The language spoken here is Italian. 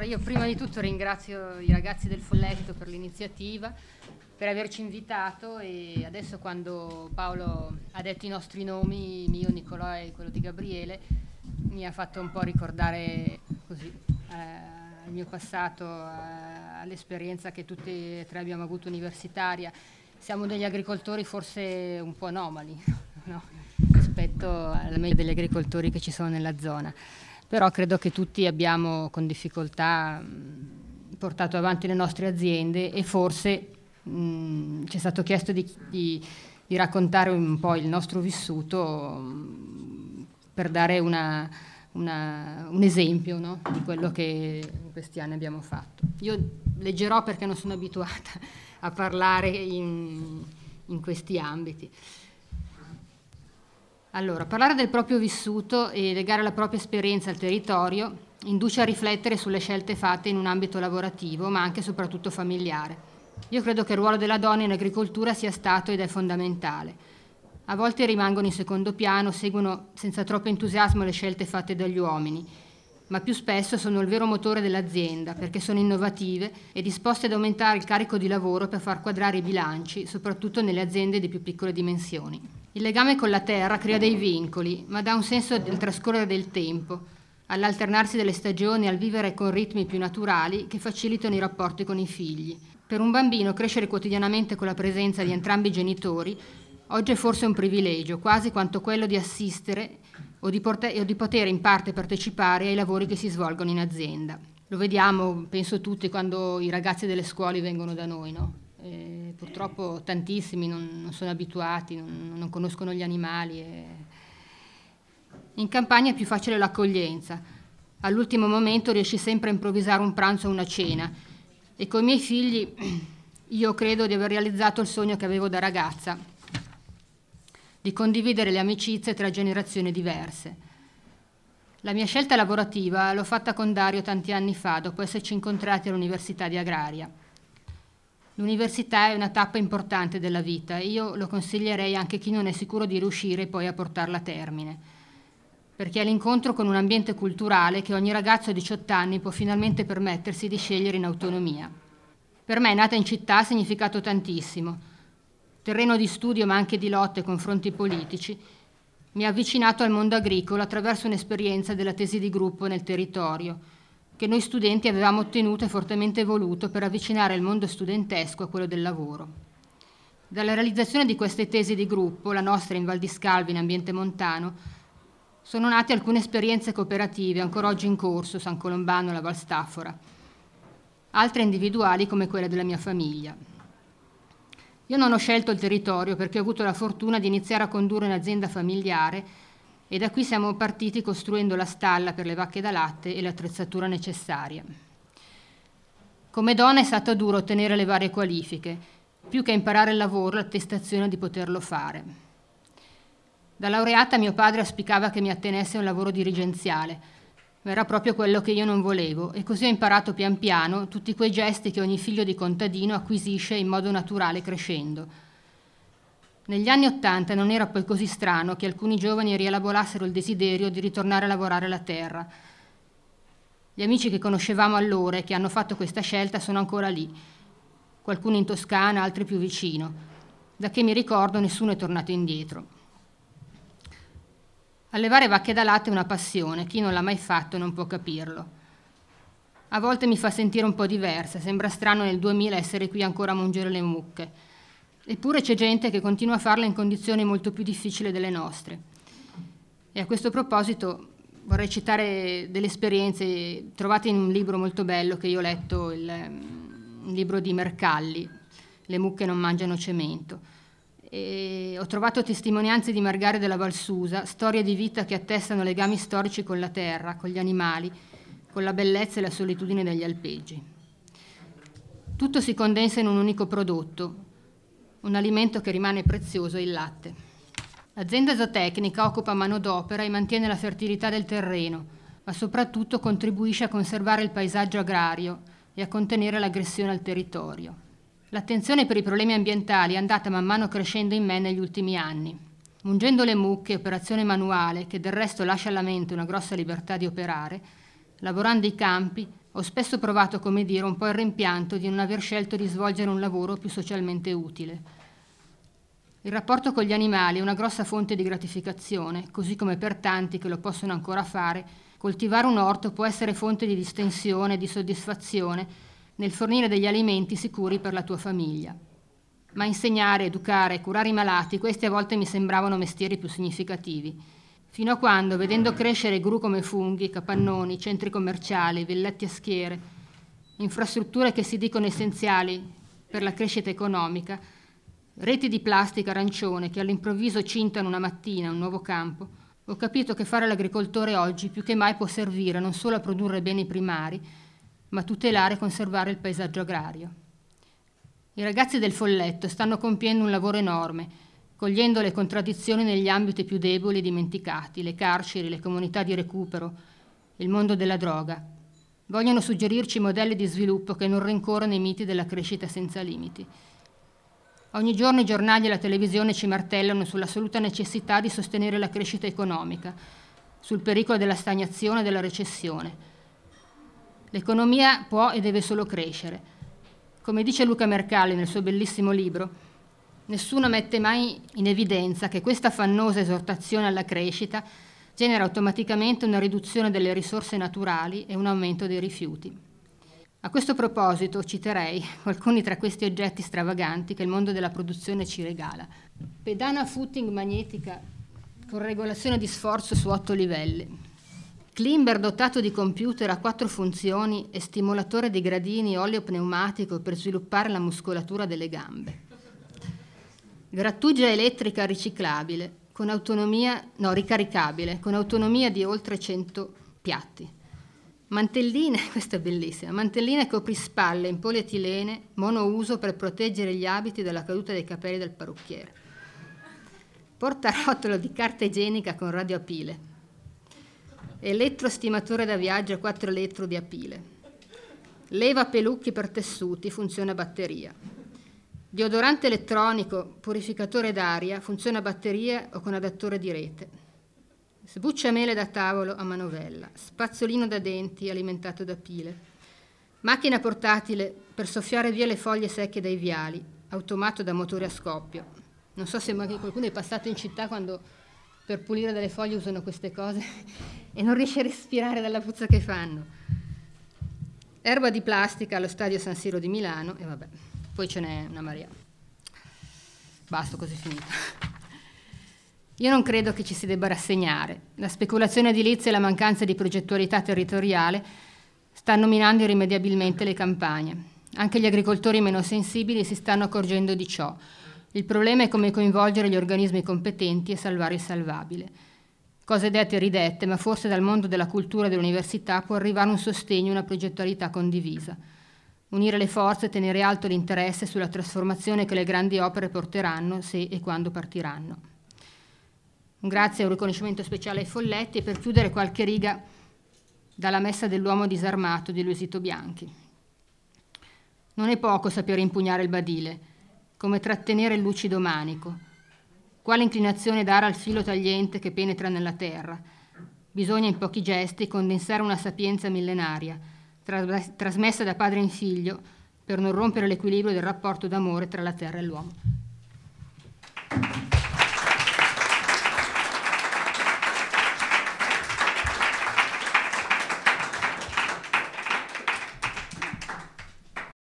Allora, io prima di tutto ringrazio i ragazzi del Folletto per l'iniziativa, per averci invitato, e adesso quando Paolo ha detto i nostri nomi, mio, Nicolò e quello di Gabriele, mi ha fatto un po' ricordare così il mio passato, all'esperienza che tutti e tre abbiamo avuto universitaria. Siamo degli agricoltori forse un po' anomali, no? Rispetto alla media degli agricoltori che ci sono nella zona. Però credo che tutti abbiamo con difficoltà portato avanti le nostre aziende e forse ci è stato chiesto di raccontare un po' il nostro vissuto per dare un esempio, no? Di quello che in questi anni abbiamo fatto. Io leggerò perché non sono abituata a parlare in questi ambiti. Allora, parlare del proprio vissuto e legare la propria esperienza al territorio induce a riflettere sulle scelte fatte in un ambito lavorativo, ma anche e soprattutto familiare. Io credo che il ruolo della donna in agricoltura sia stato ed è fondamentale. A volte rimangono in secondo piano, seguono senza troppo entusiasmo le scelte fatte dagli uomini, ma più spesso sono il vero motore dell'azienda perché sono innovative e disposte ad aumentare il carico di lavoro per far quadrare i bilanci, soprattutto nelle aziende di più piccole dimensioni. Il legame con la terra crea dei vincoli, ma dà un senso del trascorrere del tempo, all'alternarsi delle stagioni, al vivere con ritmi più naturali che facilitano i rapporti con i figli. Per un bambino crescere quotidianamente con la presenza di entrambi i genitori oggi è forse un privilegio, quasi quanto quello di assistere o di poter in parte partecipare ai lavori che si svolgono in azienda. Lo vediamo, penso tutti, quando i ragazzi delle scuole vengono da noi, no? Purtroppo tantissimi non sono abituati, non conoscono gli animali. In campagna è più facile l'accoglienza. All'ultimo momento riesci sempre a improvvisare un pranzo o una cena. E con i miei figli io credo di aver realizzato il sogno che avevo da ragazza, di condividere le amicizie tra generazioni diverse. La mia scelta lavorativa l'ho fatta con Dario tanti anni fa, dopo esserci incontrati all'Università di Agraria. L'università è una tappa importante della vita e io lo consiglierei anche a chi non è sicuro di riuscire poi a portarla a termine, perché è l'incontro con un ambiente culturale che ogni ragazzo a 18 anni può finalmente permettersi di scegliere in autonomia. Per me, nata in città, ha significato tantissimo. Terreno di studio ma anche di lotte e confronti politici, mi ha avvicinato al mondo agricolo attraverso un'esperienza della tesi di gruppo nel territorio, che noi studenti avevamo ottenuto e fortemente voluto per avvicinare il mondo studentesco a quello del lavoro. Dalla realizzazione di queste tesi di gruppo, la nostra in Val di Scalvi, in ambiente montano, sono nate alcune esperienze cooperative ancora oggi in corso, San Colombano, la Val Staffora, altre individuali come quelle della mia famiglia. Io non ho scelto il territorio perché ho avuto la fortuna di iniziare a condurre un'azienda familiare e da qui siamo partiti costruendo la stalla per le vacche da latte e l'attrezzatura necessaria. Come donna è stato duro ottenere le varie qualifiche, più che imparare il lavoro, l'attestazione di poterlo fare. Da laureata mio padre auspicava che mi attenessi a un lavoro dirigenziale, ma era proprio quello che io non volevo e così ho imparato pian piano tutti quei gesti che ogni figlio di contadino acquisisce in modo naturale crescendo. Negli anni '80 non era poi così strano che alcuni giovani rielaborassero il desiderio di ritornare a lavorare la terra. Gli amici che conoscevamo allora e che hanno fatto questa scelta sono ancora lì, qualcuno in Toscana, altri più vicino. Da che mi ricordo nessuno è tornato indietro. Allevare vacche da latte è una passione, chi non l'ha mai fatto non può capirlo. A volte mi fa sentire un po' diversa, sembra strano nel 2000 essere qui ancora a mungere le mucche. Eppure c'è gente che continua a farla in condizioni molto più difficili delle nostre. E a questo proposito vorrei citare delle esperienze trovate in un libro molto bello che io ho letto, un libro di Mercalli, Le mucche non mangiano cemento. E ho trovato testimonianze di Margare della Valsusa, storie di vita che attestano legami storici con la terra, con gli animali, con la bellezza e la solitudine degli alpeggi. Tutto si condensa in un unico prodotto, un alimento che rimane prezioso, il latte. L'azienda zootecnica occupa manodopera e mantiene la fertilità del terreno, ma soprattutto contribuisce a conservare il paesaggio agrario e a contenere l'aggressione al territorio. L'attenzione per i problemi ambientali è andata man mano crescendo in me negli ultimi anni. Mungendo le mucche, operazione manuale, che del resto lascia alla mente una grossa libertà di operare, lavorando i campi, Ho spesso provato, come dire, un po' il rimpianto di non aver scelto di svolgere un lavoro più socialmente utile. Il rapporto con gli animali è una grossa fonte di gratificazione, così come per tanti che lo possono ancora fare, coltivare un orto può essere fonte di distensione e di soddisfazione nel fornire degli alimenti sicuri per la tua famiglia. Ma insegnare, educare, curare i malati, questi a volte mi sembravano mestieri più significativi. Fino a quando, vedendo crescere gru come funghi, capannoni, centri commerciali, villetti a schiere, infrastrutture che si dicono essenziali per la crescita economica, reti di plastica arancione che all'improvviso cintano una mattina un nuovo campo, ho capito che fare l'agricoltore oggi più che mai può servire non solo a produrre beni primari, ma a tutelare e conservare il paesaggio agrario. I ragazzi del Folletto stanno compiendo un lavoro enorme, cogliendo le contraddizioni negli ambiti più deboli e dimenticati, le carceri, le comunità di recupero, il mondo della droga. Vogliono suggerirci modelli di sviluppo che non rincorrono i miti della crescita senza limiti. Ogni giorno i giornali e la televisione ci martellano sull'assoluta necessità di sostenere la crescita economica, sul pericolo della stagnazione e della recessione. L'economia può e deve solo crescere. Come dice Luca Mercalli nel suo bellissimo libro, nessuno mette mai in evidenza che questa affannosa esortazione alla crescita genera automaticamente una riduzione delle risorse naturali e un aumento dei rifiuti. A questo proposito citerei alcuni tra questi oggetti stravaganti che il mondo della produzione ci regala. Pedana footing magnetica con regolazione di sforzo su 8 livelli. Climber dotato di computer a 4 funzioni e stimolatore di gradini oleo pneumatico per sviluppare la muscolatura delle gambe. Grattugia elettrica riciclabile, ricaricabile, con autonomia di oltre 100 piatti. Mantelline, questa è bellissima, mantelline coprispalle in polietilene, monouso per proteggere gli abiti dalla caduta dei capelli del parrucchiere. Portarotolo di carta igienica con radio a pile. Elettrostimatore da viaggio a 4 elettrodi a pile. Leva pelucchi per tessuti, funziona a batteria. Deodorante elettronico, purificatore d'aria, funziona a batteria o con adattore di rete. Sbucciamele da tavolo a manovella. Spazzolino da denti alimentato da pile. Macchina portatile per soffiare via le foglie secche dai viali, automato da motore a scoppio. Non so se qualcuno è passato in città quando per pulire delle foglie usano queste cose e non riesce a respirare dalla puzza che fanno. Erba di plastica allo stadio San Siro di Milano e vabbè. Poi ce n'è una marea. Basta, così finita. Io non credo che ci si debba rassegnare. La speculazione edilizia e la mancanza di progettualità territoriale stanno minando irrimediabilmente le campagne. Anche gli agricoltori meno sensibili si stanno accorgendo di ciò. Il problema è come coinvolgere gli organismi competenti e salvare il salvabile. Cose dette e ridette, ma forse dal mondo della cultura e dell'università può arrivare un sostegno e una progettualità condivisa. Unire le forze e tenere alto l'interesse sulla trasformazione che le grandi opere porteranno se e quando partiranno. Un grazie e un riconoscimento speciale ai Folletti e per chiudere qualche riga dalla Messa dell'uomo disarmato di Luisito Bianchi. Non è poco sapere impugnare il badile, come trattenere il lucido manico. Quale inclinazione dare al filo tagliente che penetra nella terra? Bisogna in pochi gesti condensare una sapienza millenaria, trasmessa da padre in figlio, per non rompere l'equilibrio del rapporto d'amore tra la terra e l'uomo.